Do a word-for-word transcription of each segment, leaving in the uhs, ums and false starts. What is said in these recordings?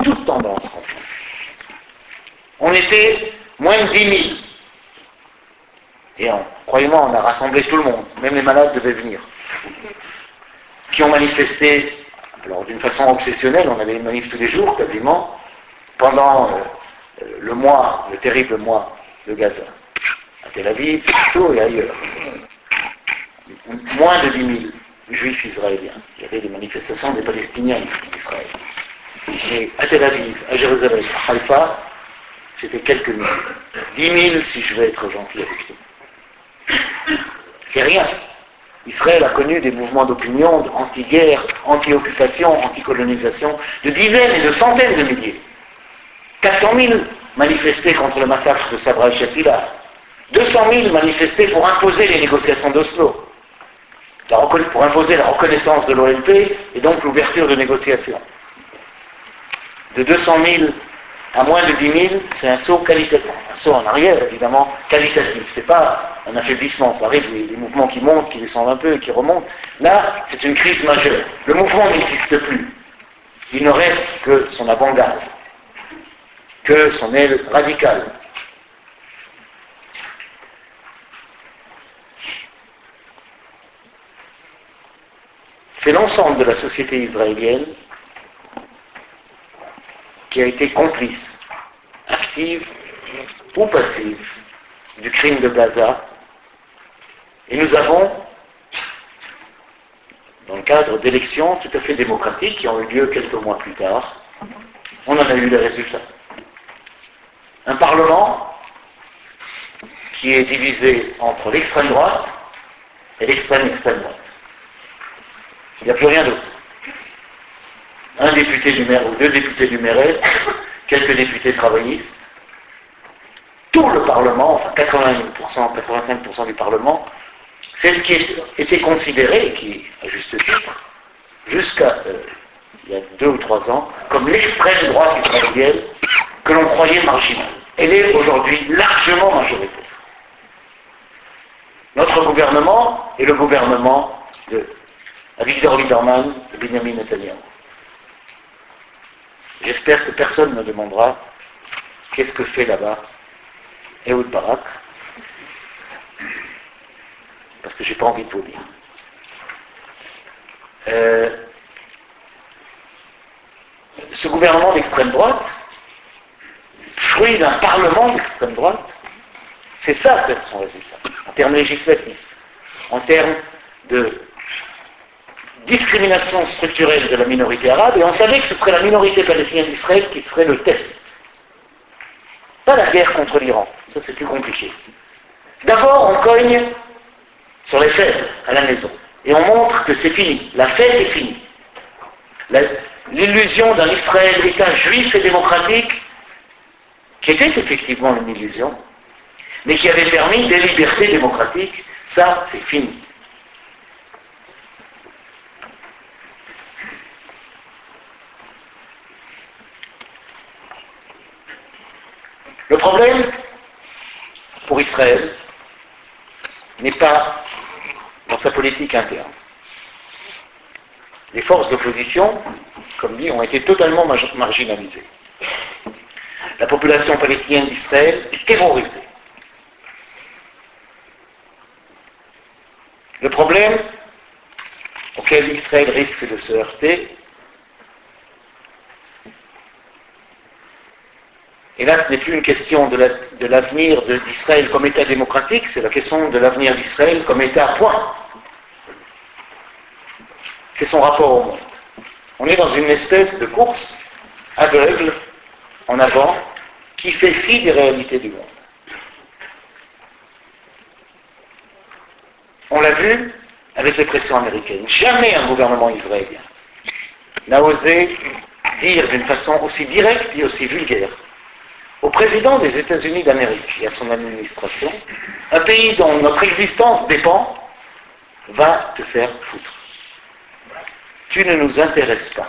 toutes tendances confondues. On était moins de dix mille. Et on, croyez-moi, on a rassemblé tout le monde, même les malades devaient venir, qui ont manifesté, alors d'une façon obsessionnelle, on avait des manifs tous les jours quasiment, pendant euh, le mois, le terrible mois de Gaza, à Tel Aviv, partout et ailleurs. Moins de dix mille juifs israéliens. Il y avait des manifestations des Palestiniens en Israël. Et à Tel Aviv, à Jérusalem, à Haïfa, c'était quelques milliers. dix mille si je vais être gentil avec vous. C'est rien. Israël a connu des mouvements d'opinion anti-guerre, anti-occupation, anti-colonisation, de dizaines et de centaines de milliers. quatre cent mille manifestés contre le massacre de Sabra et Shatila. deux cent mille manifestés pour imposer les négociations d'Oslo. Pour imposer la reconnaissance de l'O L P et donc l'ouverture de négociations. De deux cent mille à moins de dix mille, c'est un saut qualitatif. Un saut en arrière, évidemment, qualitatif. C'est pas un affaiblissement. Ça arrive, les, les mouvements qui montent, qui descendent un peu et qui remontent. Là, c'est une crise majeure. Le mouvement n'existe plus. Il ne reste que son avant-garde, que son aile radicale. C'est l'ensemble de la société israélienne qui a été complice, active ou passive du crime de Gaza. Et nous avons, dans le cadre d'élections tout à fait démocratiques qui ont eu lieu quelques mois plus tard, on en a eu les résultats. Un Parlement qui est divisé entre l'extrême droite et l'extrême extrême droite. Il n'y a plus rien d'autre. Un député du maire ou deux députés du maire, quelques députés travaillistes, tout le Parlement, enfin quatre-vingt pour cent, quatre-vingt-cinq pour cent du Parlement, c'est ce qui était considéré, et qui, à juste titre, jusqu'à euh, il y a deux ou trois ans, comme l'extrême droite israélienne que l'on croyait marginale. Elle est aujourd'hui largement majoritaire. Notre gouvernement est le gouvernement de Avigdor Lieberman et Benjamin Netanyahu. J'espère que personne ne demandera qu'est-ce que fait là-bas Ehud Barak, parce que j'ai pas envie de vous dire. Euh, ce gouvernement d'extrême droite, fruit d'un parlement d'extrême droite, c'est ça son résultat, en termes législatifs, en termes de discrimination structurelle de la minorité arabe, et on savait que ce serait la minorité palestinienne d'Israël qui serait le test. Pas la guerre contre l'Iran, ça c'est plus compliqué. D'abord, on cogne sur les faibles à la maison, et on montre que c'est fini, la fête est finie. La, l'illusion d'un Israël État juif et démocratique, qui était effectivement une illusion, mais qui avait permis des libertés démocratiques, ça c'est fini. Le problème, pour Israël, n'est pas dans sa politique interne. Les forces d'opposition, comme dit, ont été totalement marginalisées. La population palestinienne d'Israël est terrorisée. Le problème auquel Israël risque de se heurter, et là, ce n'est plus une question de, la, de l'avenir de, d'Israël comme État démocratique, c'est la question de l'avenir d'Israël comme État point. C'est son rapport au monde. On est dans une espèce de course aveugle en avant qui fait fi des réalités du monde. On l'a vu avec les pressions américaines. Jamais un gouvernement israélien n'a osé dire d'une façon aussi directe et aussi vulgaire au président des États-Unis d'Amérique et à son administration, un pays dont notre existence dépend, va te faire foutre. Tu ne nous intéresses pas.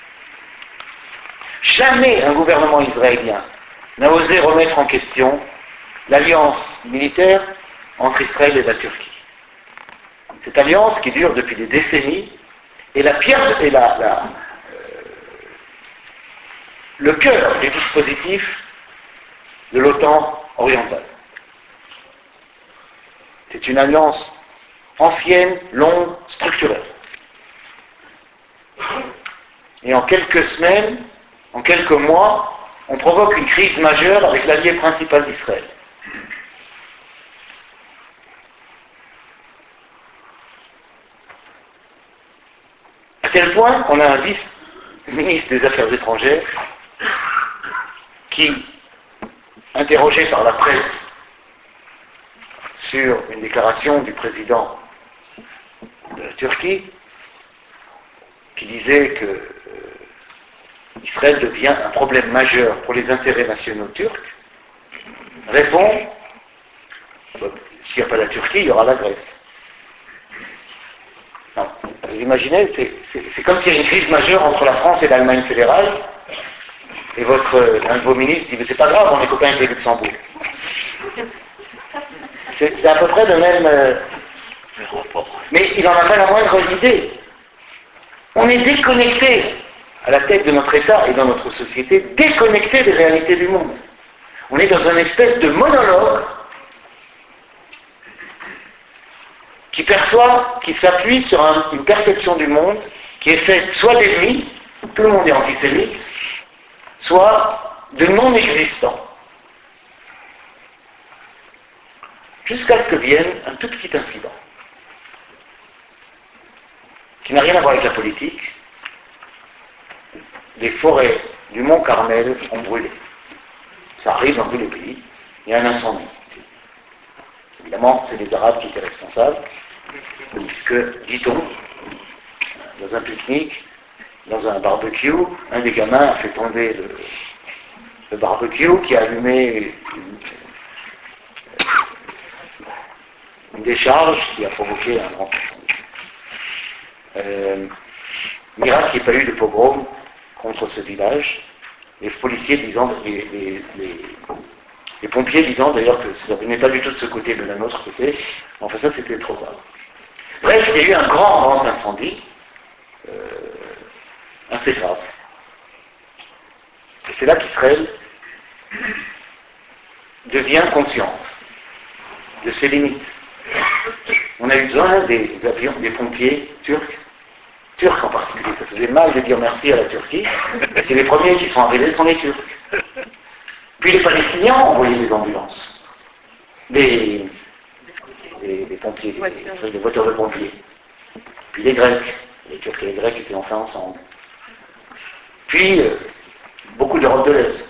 Jamais un gouvernement israélien n'a osé remettre en question l'alliance militaire entre Israël et la Turquie. Cette alliance qui dure depuis des décennies est la pierre et la, la, euh, le cœur du dispositif de l'OTAN orientale. C'est une alliance ancienne, longue, structurelle. Et en quelques semaines, en quelques mois, on provoque une crise majeure avec l'allié principal d'Israël. À tel point qu'on a un vice-ministre des Affaires étrangères qui, interrogé par la presse sur une déclaration du président de la Turquie, qui disait que euh, Israël devient un problème majeur pour les intérêts nationaux turcs, répond, s'il n'y a pas la Turquie, il y aura la Grèce. Non, vous imaginez, c'est, c'est, c'est comme s'il y a une crise majeure entre la France et l'Allemagne fédérale, et votre, un de vos ministres dit, mais c'est pas grave, on est copains avec les Luxembourg. C'est, c'est à peu près le même... Euh, mais il n'en a pas la moindre idée. On est déconnecté à la tête de notre État et dans notre société, déconnecté des réalités du monde. On est dans une espèce de monologue qui perçoit, qui s'appuie sur un, une perception du monde qui est faite soit d'ennemis, tout le monde est antisémite, soit de non-existants. Jusqu'à ce que vienne un tout petit incident qui n'a rien à voir avec la politique. Les forêts du mont Carmel ont brûlé. Ça arrive dans tous les pays. Il y a un incendie. Évidemment, c'est les Arabes qui étaient responsables, puisque, dit-on, dans un pique-nique, dans un barbecue, un des gamins a fait tomber le, le barbecue qui a allumé une, une décharge qui a provoqué un grand incendie. Euh, miracle qu'il n'y ait pas eu de pogrom contre ce village. Les policiers disant, les, les, les, les pompiers disant d'ailleurs que ça venait pas du tout de ce côté, de d'un autre côté. Enfin ça c'était trop tard. Bref, il y a eu un grand, grand incendie, euh, assez grave. Et c'est là qu'Israël devient consciente de ses limites. On a eu besoin des avions, des pompiers turcs, turcs en particulier. Ça faisait mal de dire merci à la Turquie. C'est les premiers qui sont arrivés, sont les Turcs. Puis les Palestiniens ont envoyé des ambulances, des, des, des pompiers, des, des voitures de pompiers. Puis les Grecs, les Turcs et les Grecs étaient enfin ensemble. Puis euh, beaucoup d'Europe de l'Est.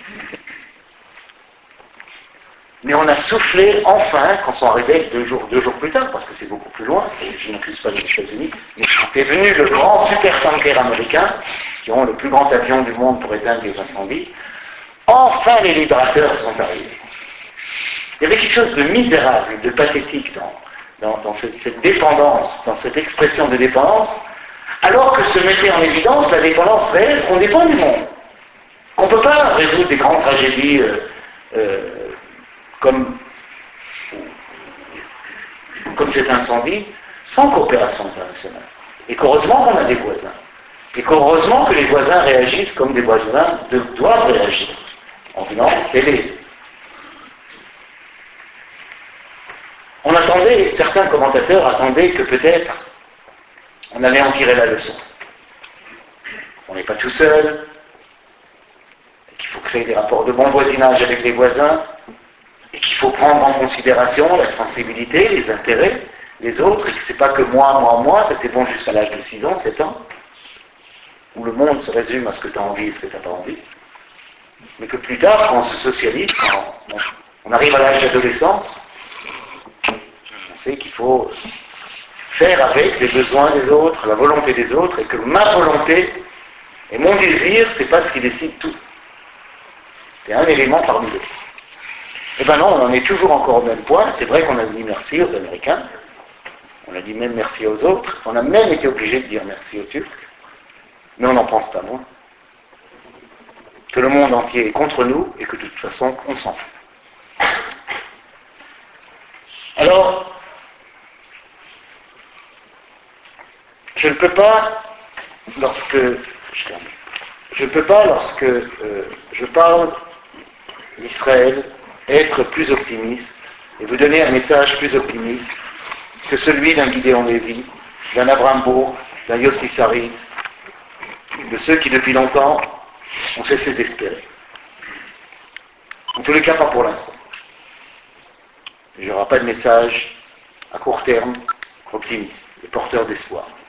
Mais on a soufflé enfin, quand sont arrivés deux jours, deux jours plus tard, parce que c'est beaucoup plus loin, et je n'accuse pas les États-Unis, mais quand est venu le grand supertanker américain, qui ont le plus grand avion du monde pour éteindre les incendies, enfin les libérateurs sont arrivés. Il y avait quelque chose de misérable, de pathétique dans, dans, dans cette, cette dépendance, dans cette expression de dépendance, alors que se mettait en évidence la dépendance réelle qu'on dépend du monde. On ne peut pas résoudre des grandes tragédies euh, euh, comme, comme cet incendie sans coopération internationale. Et qu'heureusement qu'on a des voisins. Et qu'heureusement que les voisins réagissent comme des voisins de, doivent réagir, en venant aider. On attendait, certains commentateurs attendaient que peut-être on allait en tirer la leçon. On n'est pas tout seul, qu'il faut créer des rapports de bon voisinage avec les voisins, et qu'il faut prendre en considération la sensibilité, les intérêts des autres, et que c'est pas que moi, moi, moi, ça c'est bon jusqu'à l'âge de six ans, sept ans, où le monde se résume à ce que tu as envie et ce que tu n'as pas envie, mais que plus tard, quand on se socialise, quand on, on arrive à l'âge d'adolescence, on sait qu'il faut faire avec les besoins des autres, la volonté des autres, et que ma volonté et mon désir, c'est pas ce qui décide tout. C'est un élément parmi d'autres. Eh bien non, on en est toujours encore au même point. C'est vrai qu'on a dit merci aux Américains, on a dit même merci aux autres, on a même été obligé de dire merci aux Turcs, mais on n'en pense pas moins. Que le monde entier est contre nous et que de toute façon, on s'en fout. Alors, je ne peux pas, lorsque, je termine, je ne peux pas, lorsque euh, je parle d'Israël, être plus optimiste et vous donner un message plus optimiste que celui d'un Gideon Lévy, d'un Abraham Bourg, d'un Yossi Sari, de ceux qui depuis longtemps ont cessé d'espérer. En tous les cas, pas pour l'instant. Il n'y aura pas de message à court terme optimiste et porteur d'espoir.